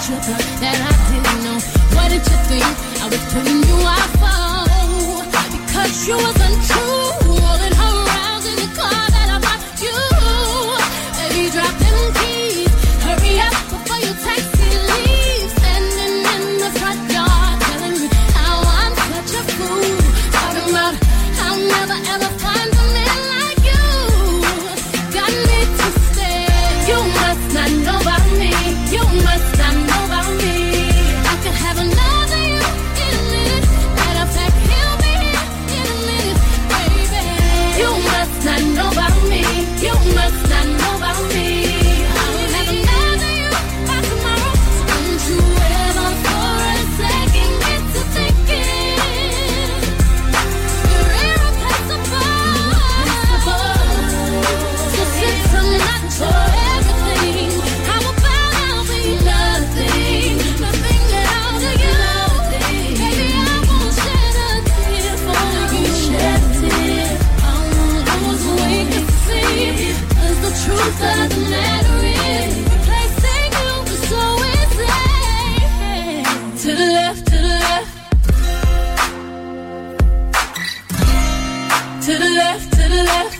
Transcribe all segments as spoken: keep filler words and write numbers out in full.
you thought that I didn't know? What did you think I was putting you out for? Because you was untrue, rolling her around in the car that I bought you. Baby, drop them keys, hurry up before you taxi leave. Standing in the front yard, telling me how I'm such a fool. Talking about I'll never ever find a man like you. Got me to stay. You must not know about me. You must not know about me. I could have another you in a minute. Matter of fact, he'll be here in a minute, baby. You must not know about me. You must not know about me. I will have another you by tomorrow. Don't you ever for a second get to thinking you're irreplaceable. Just sit some nuts for everything. How about I'll be nothing, nothing at all to you? Baby, I won't shed a tear for you. Shed a tear. I want those who ain't get to see. 'Cause the truth of the matter is, replacing you is so easy. To the left, to the left. To the left, to the left.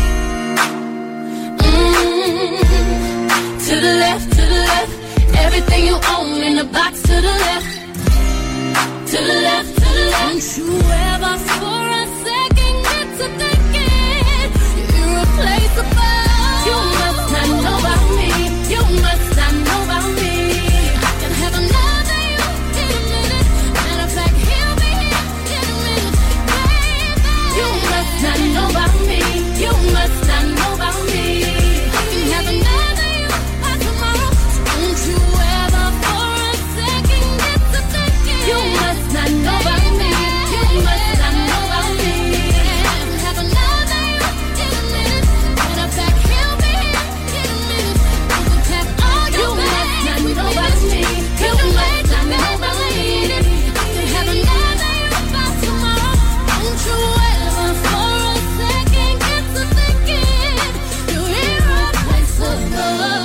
Mm. To the left, to the left. Everything you own in the box to the left. To the left, to the left. Don't you ever for a second get to thinking you're irreplaceable. You must not know about me. You must not know about me. I can have another you in a minute. Matter of fact, he'll be here in a minute, baby. You must not know about me. You must not know about me. I can have another you by tomorrow. Don't you ever for a second get to thinking you must not know about me. You must not know about me. I can have another you in a minute. Matter of fact, he'll be here in a minute. You can pack all your bags. You must not know about me. You must not know about me. I can have another you by tomorrow. Don't you ever for a second get to thinking you're irreplaceable.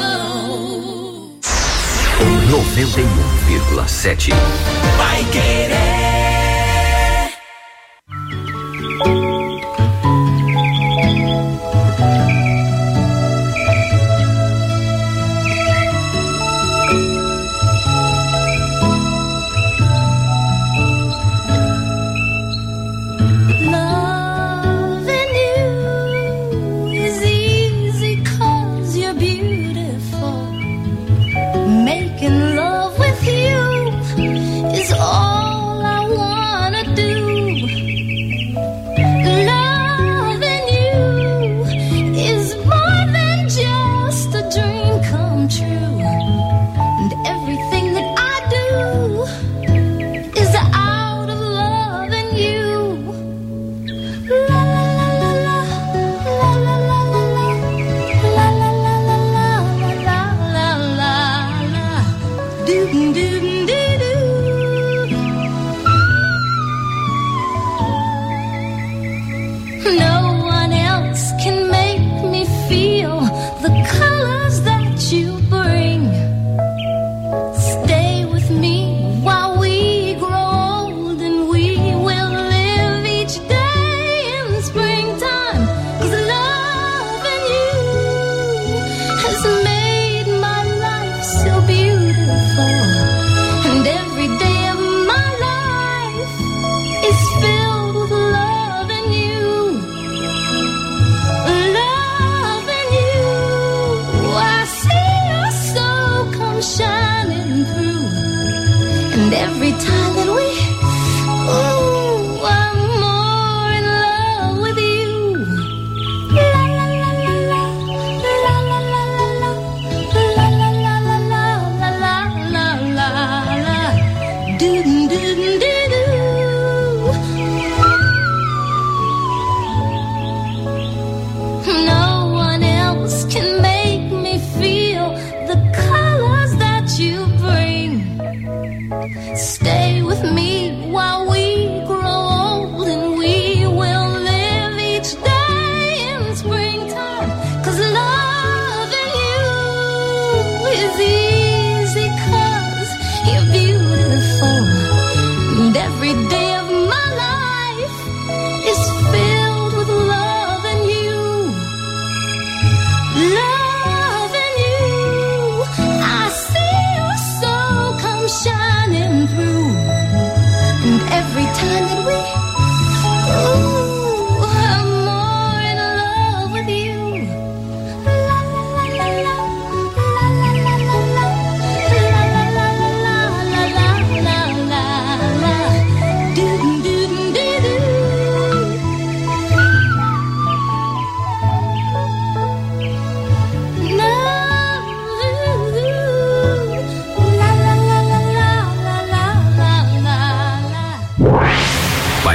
noventa e um vírgula sete. Vai querer. Loving you is easy 'cause you're beautiful. Making love with you is all I wanna do. Loving you is more than just a dream come true. And everything that I do is out of loving you. La la la la la la la la la la la la la la la la. Do do do do. No one else can make me feel the colors that you bring. Stay with me while we grow old, and we will live each day in springtime. 'Cause loving you has made my life so beautiful, and every day of my life is filled with loving you. Loving you, I see your soul come shining through, and every time that we, ooh, I'm more in love with you. La la la la la, la la la la la, la la la la la, la la la la, do do do do. No one else can make me feel the colors that you bring. Stay with me while we grow old, and we will live each day in springtime. 'Cause loving you is easy 'cause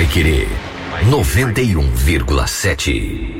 Paiquerê noventa e um vírgula sete.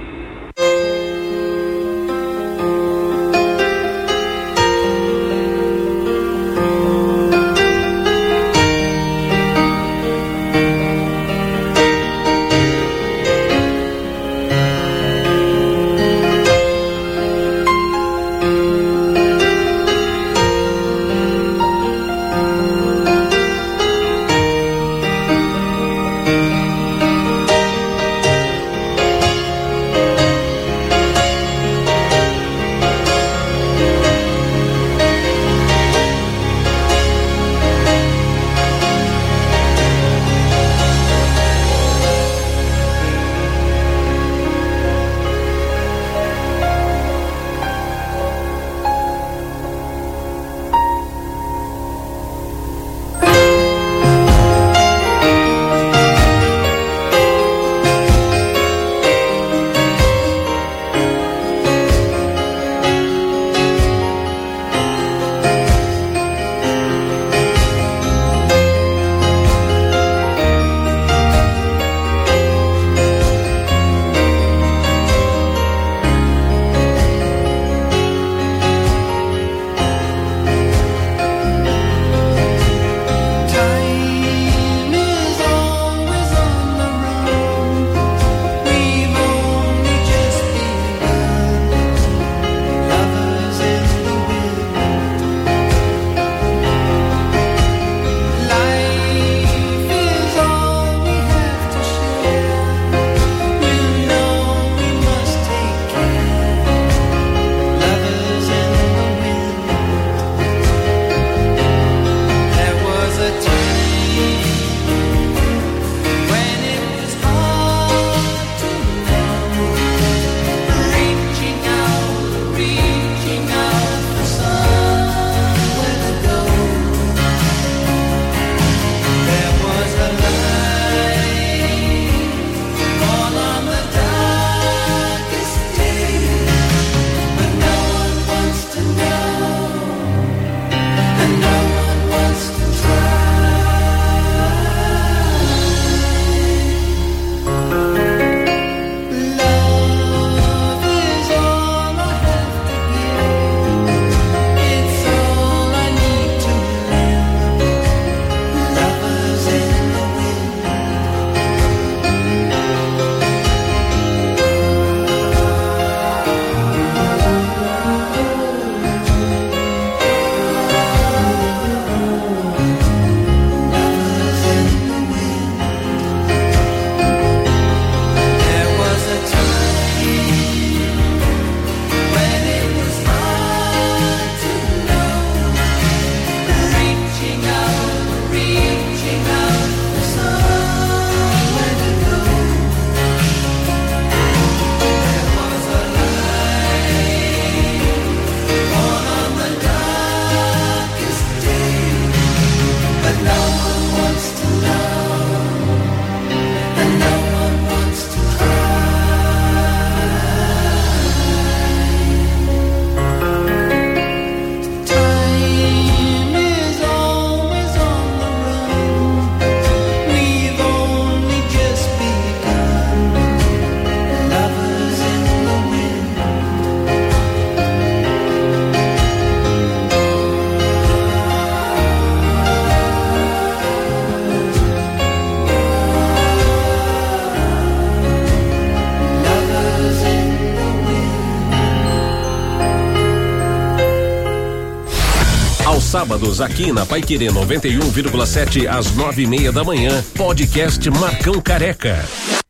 Sábados aqui na Paiquerê noventa e um vírgula sete às nove e meia da manhã. Podcast Marcão Careca.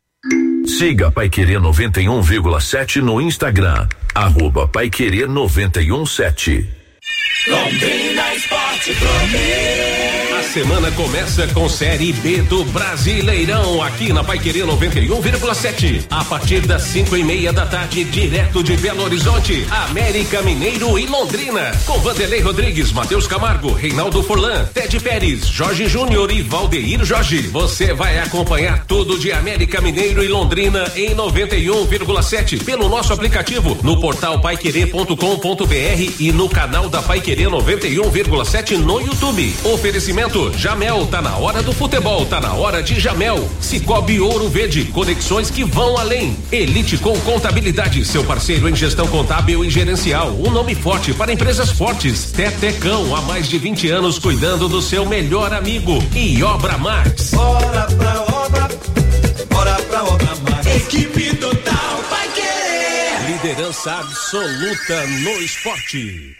Siga Paiquerê noventa e um vírgula sete no Instagram. Arroba Paiquerê noventa e um sete. Londrina Esporte Clube. A semana começa com Série B do Brasileirão aqui na Paiquerê noventa e um vírgula sete. A partir das cinco e meia da tarde, direto de Belo Horizonte, América Mineiro e Londrina. Com Vanderlei Rodrigues, Matheus Camargo, Reinaldo Furlan, Ted Pérez, Jorge Júnior e Valdeir Jorge. Você vai acompanhar tudo de América Mineiro e Londrina em noventa e um vírgula sete pelo nosso aplicativo, no portal paiquerê ponto com ponto br e no canal da Paiquerê noventa e um vírgula sete no YouTube. Oferecimento Oferecimento Jamel, tá na hora do futebol, tá na hora de Jamel. Cicobi Ouro Verde, conexões que vão além. Elite com Contabilidade, seu parceiro em gestão contábil e gerencial. Um nome forte para empresas fortes. Tetecão, há mais de vinte anos cuidando do seu melhor amigo. E Obra Max. Bora pra obra, bora pra Obra Max. Equipe total vai querer. Liderança absoluta no esporte.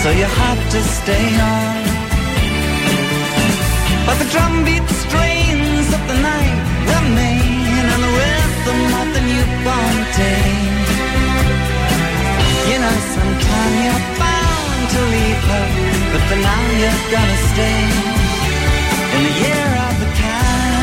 so you have to stay on. But the drumbeat strains of the night remain, and the rhythm of the newborn day. You know, sometime you're bound to leave her, but for now you're gonna stay in the year of the cat.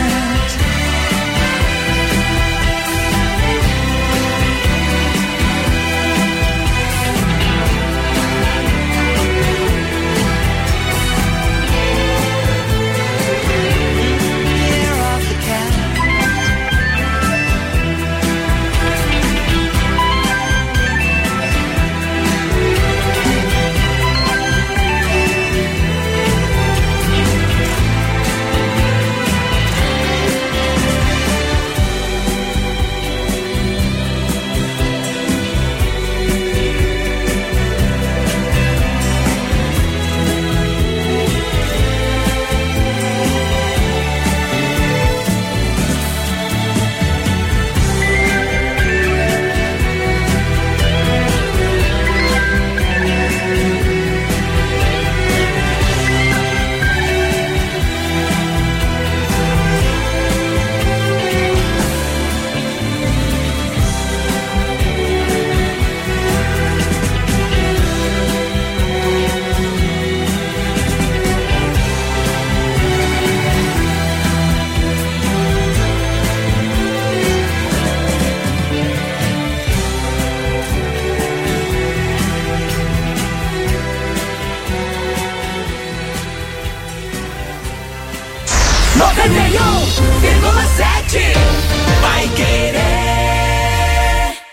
noventa e um vírgula sete Vai Querer.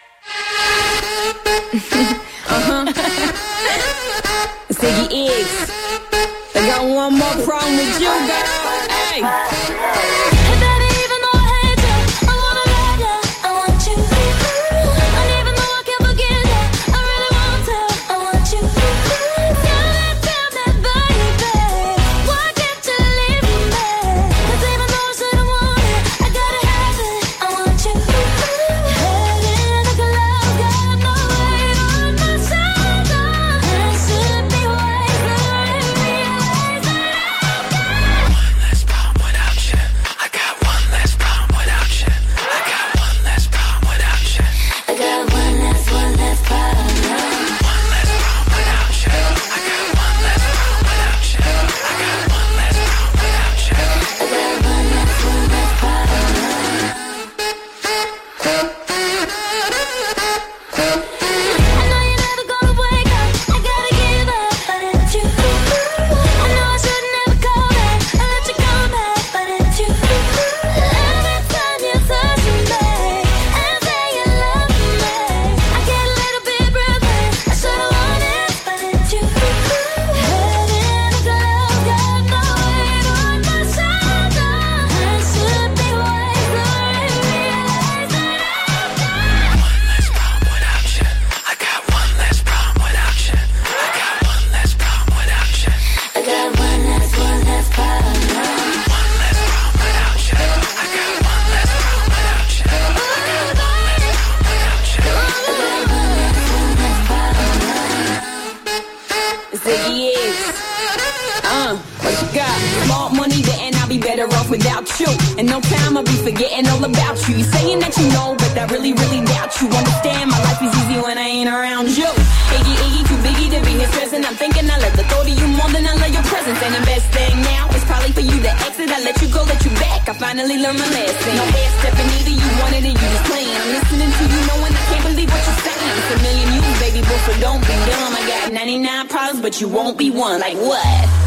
Uh-huh. Ziggy Iggs, I got one more problem with you, girl. Hey. But you won't be one, like what?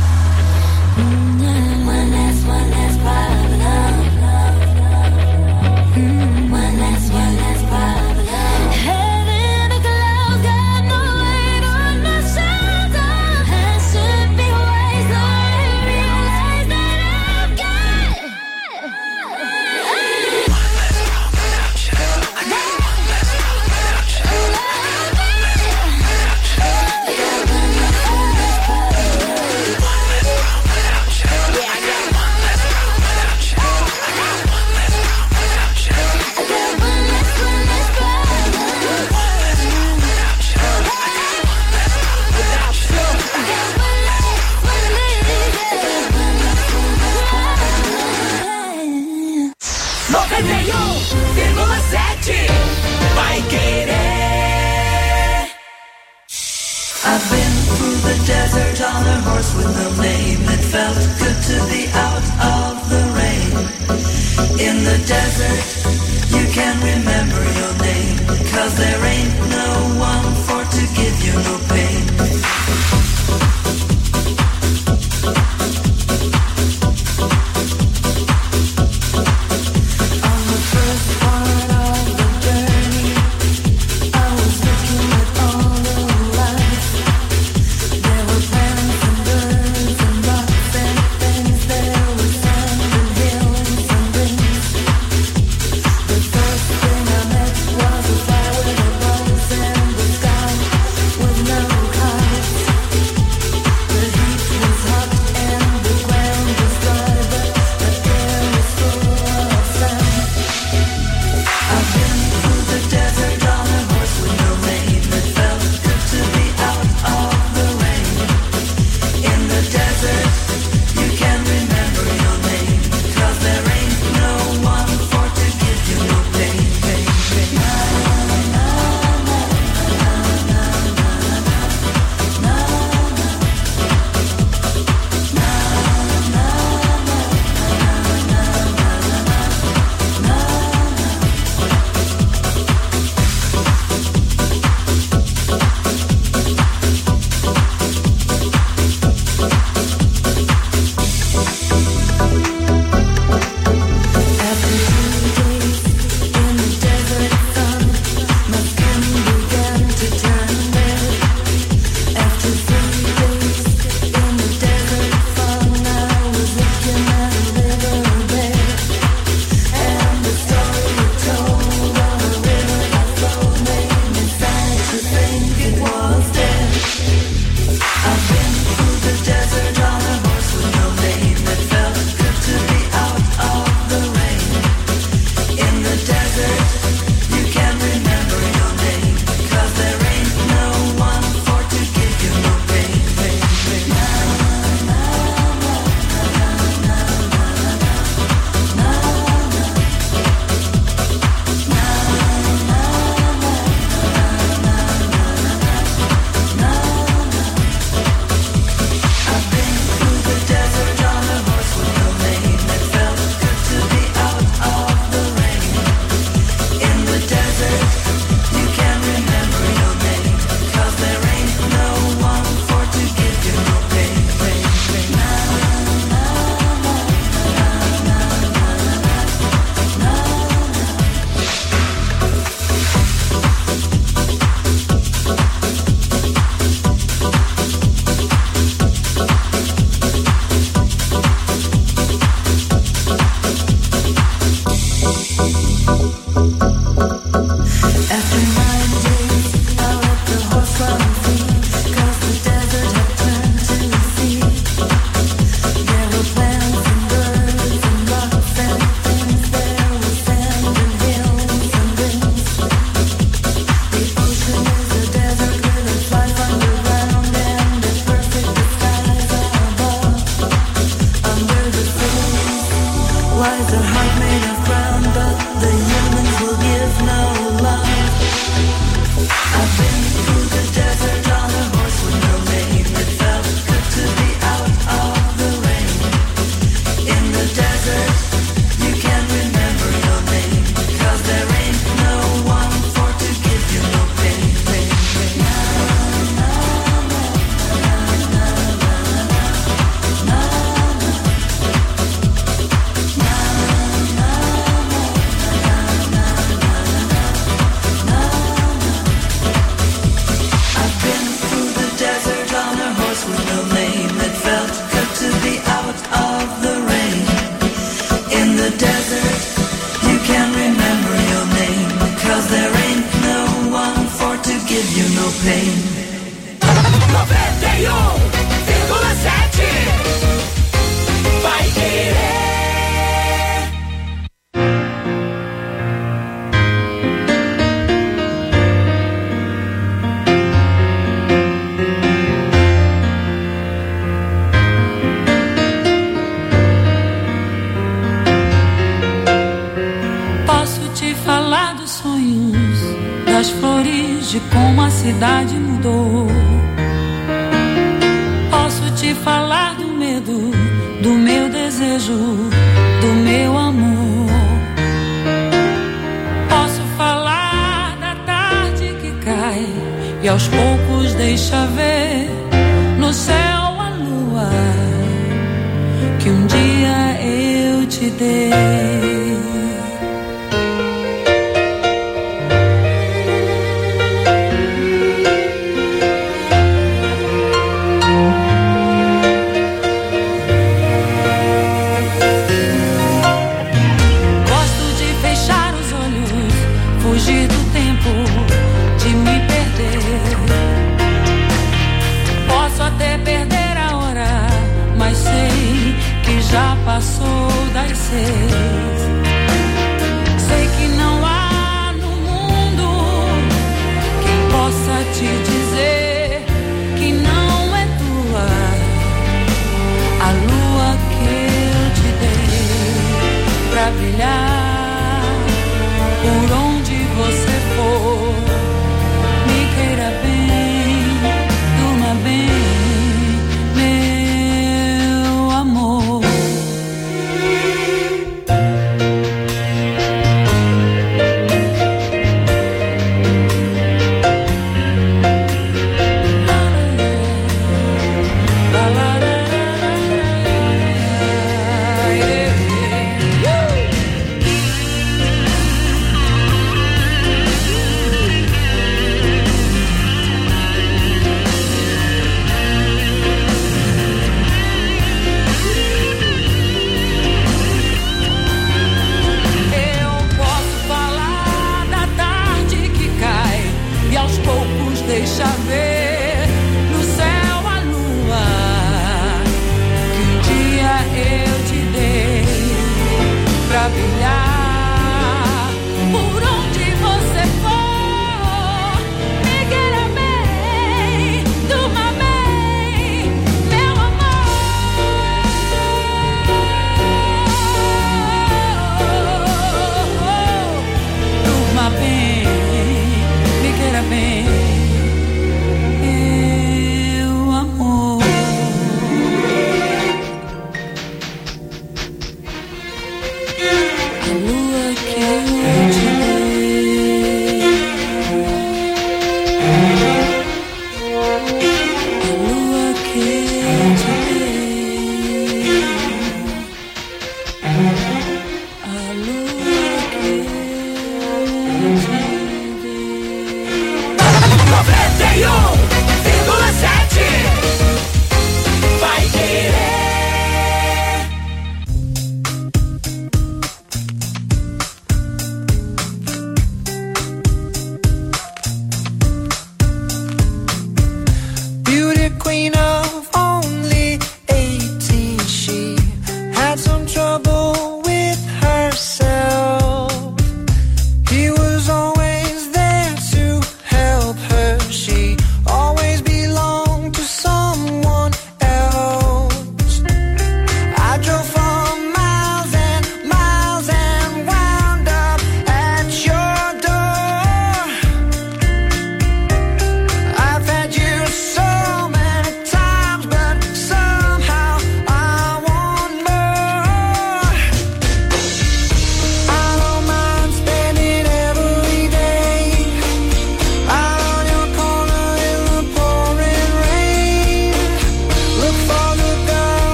One last, one last problem. One last, one last problem. Head in the clouds, got no weight on my shoulder. I should be wiser and realize that I've got one less problem without you. I got one less problem without you. I got one less problem without you. I got one less problem. noventa e um vírgula sete. Vai querer. I've been through the desert on a horse with no name. It felt good to be out of the rain. In the desert, you can remember your name, 'cause there ain't no one for to give you no pain. noventa e um vírgula sete. Vai querer. luz de como a cidade mudou. Posso te falar do medo, do meu desejo, do meu amor. Posso falar da tarde que cai e aos poucos deixa ver no céu a lua que um dia eu te dei. Já passou das seis. Sei que não há no mundo quem possa te dizer que não é tua a lua que eu te dei pra brilhar por onde você for. Me queira bem, durma bem. Deixa ver no céu a lua que um dia eu te dei pra brilhar por onde você for. Me queira bem, durma bem, meu amor. Durma bem, me queira bem. Queen of only eighteen, she had some trouble with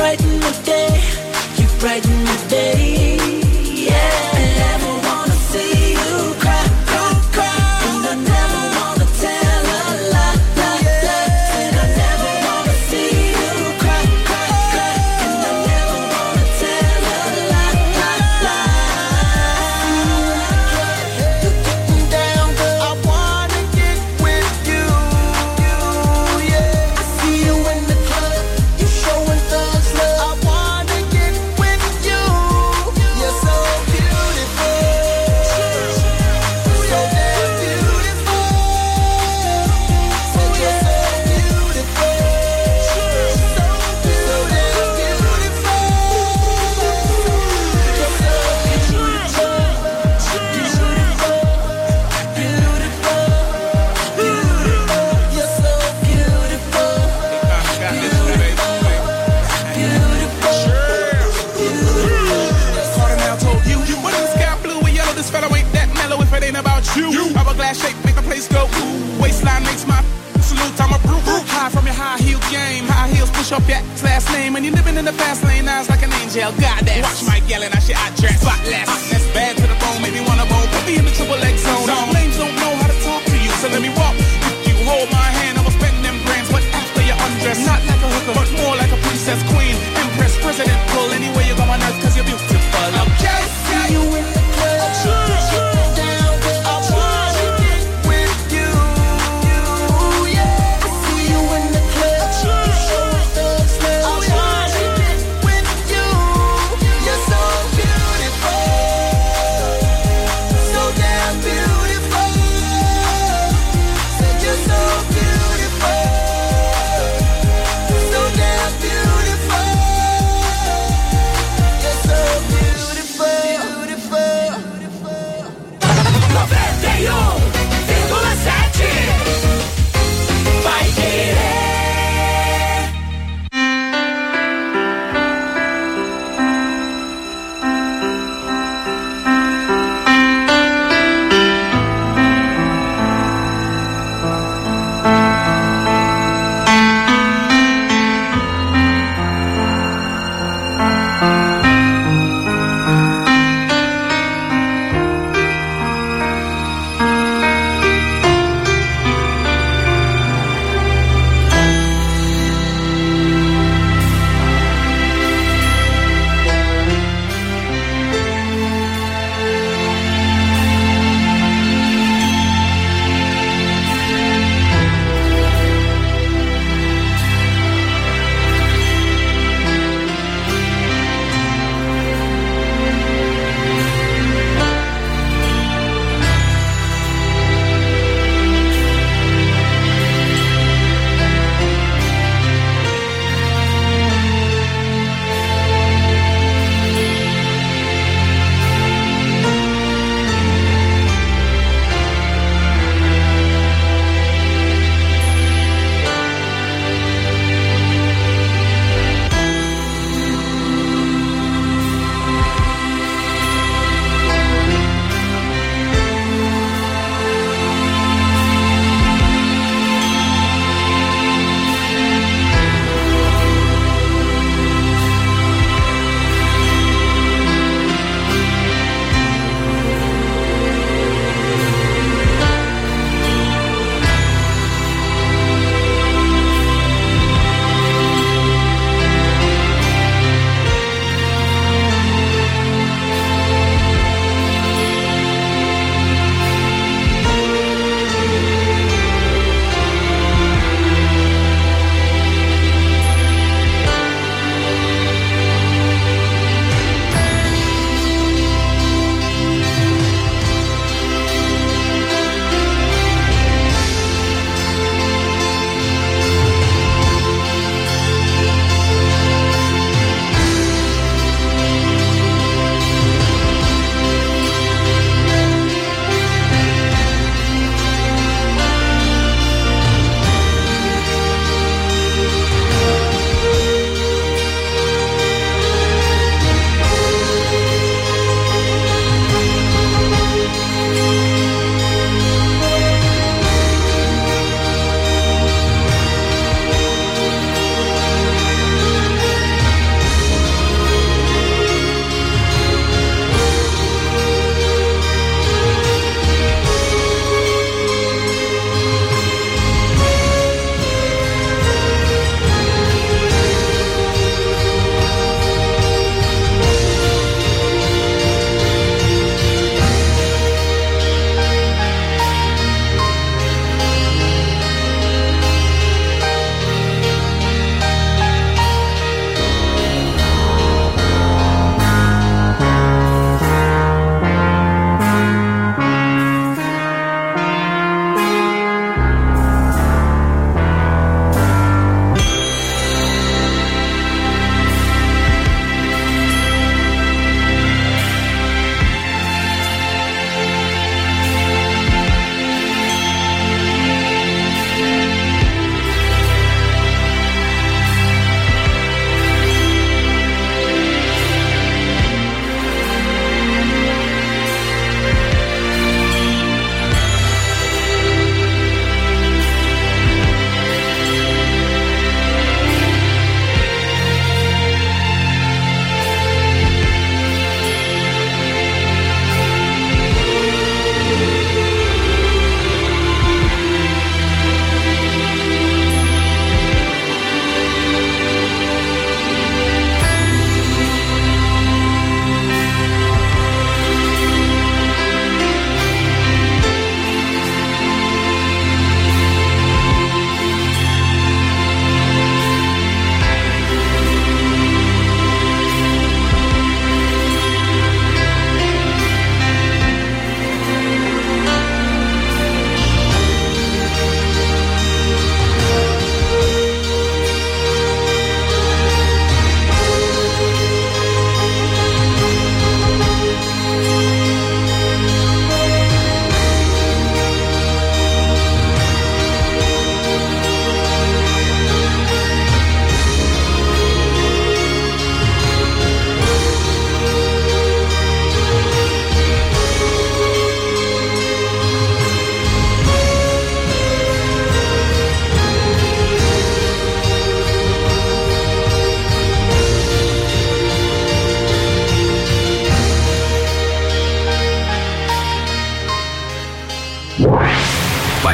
brighten my day, you brighten my day. Yeah, I never wanna see you cry, cry, cry. And I never wanna tell a lie, lie, lie. Said I never wanna see you cry, cry, cry. And I never wanna tell a lie, lie, lie. You're getting down, girl. I wanna get with you. Yeah, I see you in the club. You showing thugs love. I wanna get with you. You're so beautiful, so damn beautiful. So you're so beautiful, so damn beautiful. You're so beautiful, beautiful, beautiful. You're so beautiful, Cardinal told you, you what is sky blue and yellow? This fellow ain't that mellow if it ain't about you. Hourglass shape make the place go. Waistline makes my salute. I'm a brute. High from your high heel game. High heels push up your last name. And you living in the fast lane. Eyes like an angel. Goddess. Watch my yelling. I shit I dress. Spotless. That's bad to the bone. Make me wanna bone. Put me in the triple X zone. Some lames don't know how to talk to you. So let me walk. You hold my hand. I was spending them brands. But after you undress. Not like a hooker. But more like a princess queen. Empress. President. Pull anywhere you go on earth. Cause you're beautiful. Okay. see you in the club. Down, I wanna get with you. Yeah, I see you in the club. You show thugs love. I wanna get with you. You're so beautiful, so damn beautiful. Said you're so beautiful,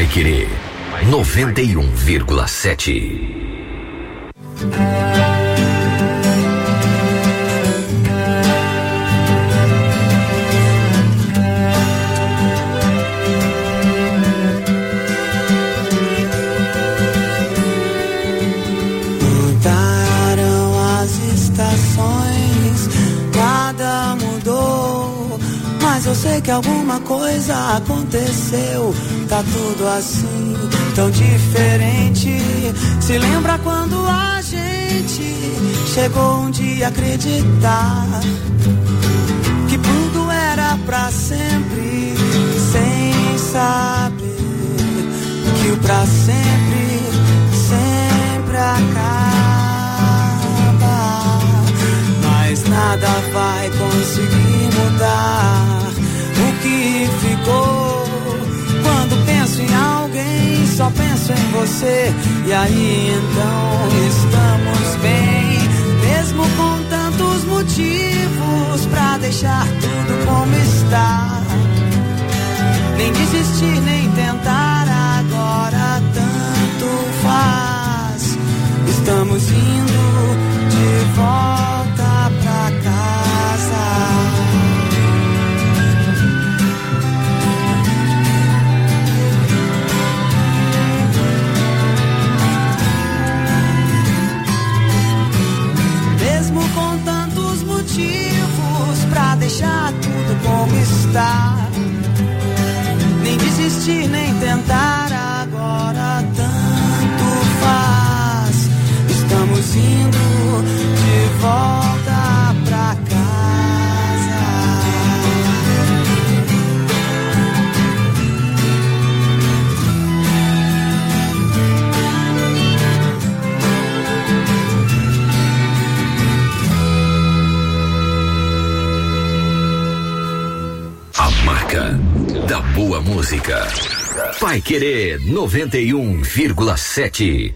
Paiquerê noventa e um vírgula sete. Mudaram as estações, nada mudou, mas eu sei que alguma coisa aconteceu. Tá tudo assim, tão diferente. Se lembra quando a gente chegou um dia a acreditar que tudo era pra sempre, sem saber que o pra sempre sempre acaba. Mas nada vai conseguir mudar o que ficou. Quando penso em alguém, só penso em você. E aí então estamos bem, mesmo com tantos motivos pra deixar tudo como está. Nem desistir, nem tentar, agora tanto faz. Estamos indo de volta pra casa. Mesmo com tantos motivos pra deixar tudo como está. Nem desistir, nem tentar, agora tanto faz. Estamos indo de volta pra casa. A marca da boa música. Paiquerê noventa e um vírgula sete.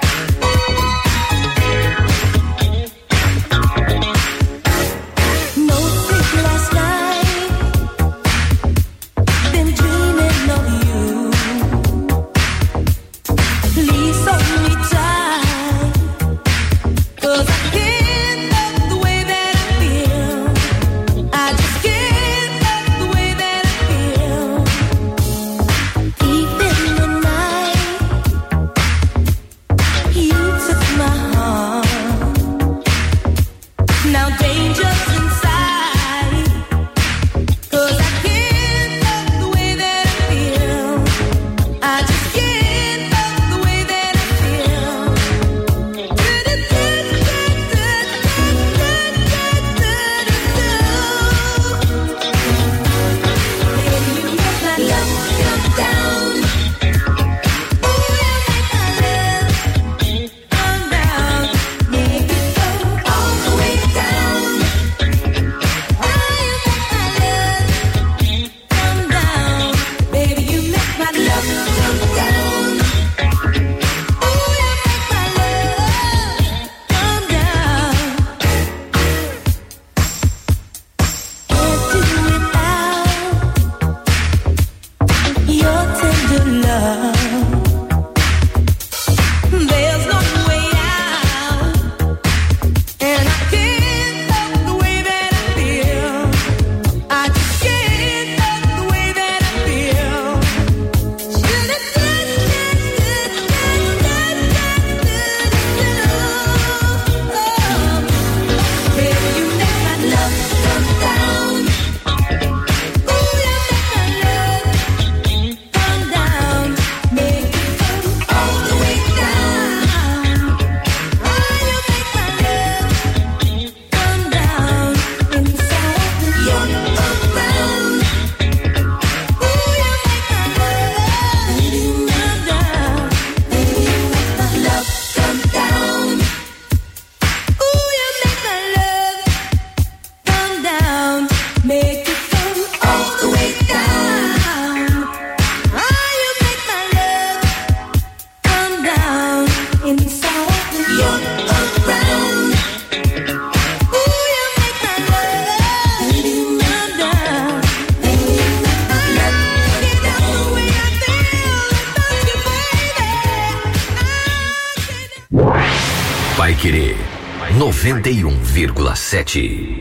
No Paiquerê noventa e um vírgula sete.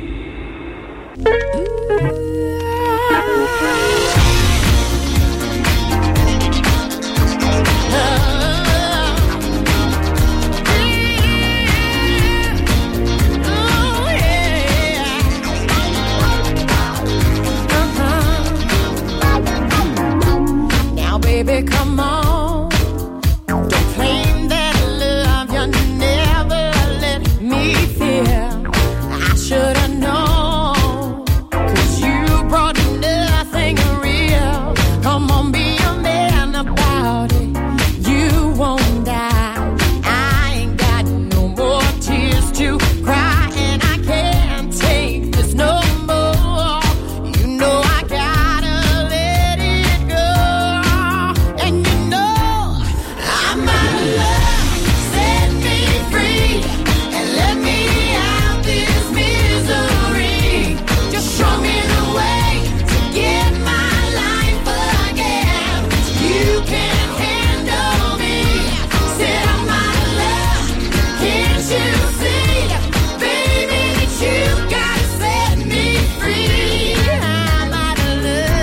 Baby, come on. Don't claim that love you never let me feel. I should have known, 'cause you brought nothing real. Come on, be a man about it. You won't die. I ain't got no more tears to cry, and I can't take this no more. You know I gotta let it go. And you know I'm out of love. Set me free and let me out this misery. Just show me the way to get my life again. You can't handle me. Said I'm out of love. Can't you see, baby, that you gotta set me free? I'm out of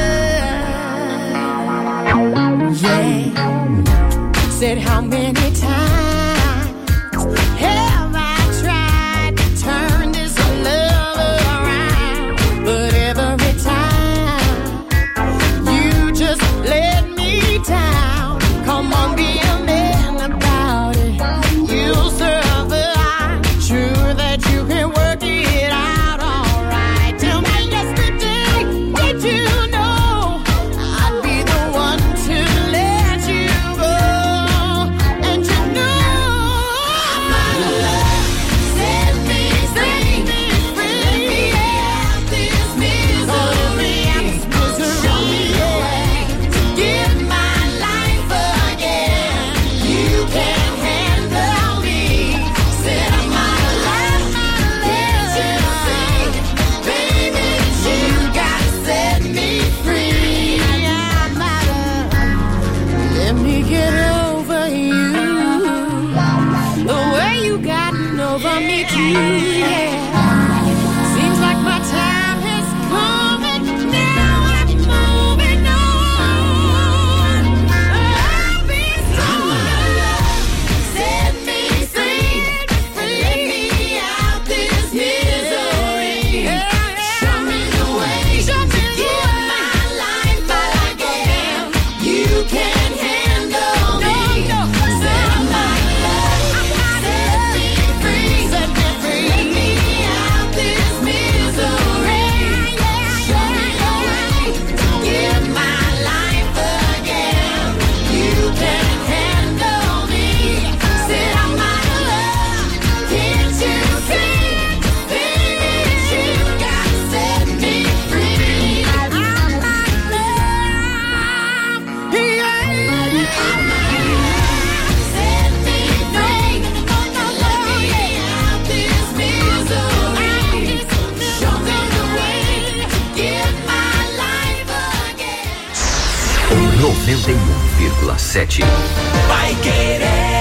love. Yeah. Said how many times have I tried to turn this love around? But every time you just let me down. Come on, be a man about it. You'll survive. Sure that you can work it out alright. Tell me yesterday, did you know I'd be the one to let you go? And you know I'm out of love. Set me free. Let me out this misery. Show me the way to get my life again. You can't handle me. Said I'm out of love. Can't you see, baby, that you gotta set me free? I'm out of. Let me get over you. The way you gotten over me too. Yeah. Seems like my time has come and now I'm moving on. I'll be strong. Set me free. Let me out this misery. Show me the way to get my life again. You can't handle me. Said I'm out of love. Set me free. Let me out this misery. Show me the way to get my life again. You can't handle me. Said I'm out of love. Can't you see, baby, that you gotta set me free? I'm out of love. Yeah. I'm out of love. Set me free. Let me out this misery. Show me the way to get my life again. noventa e um vírgula sete. Vai querer.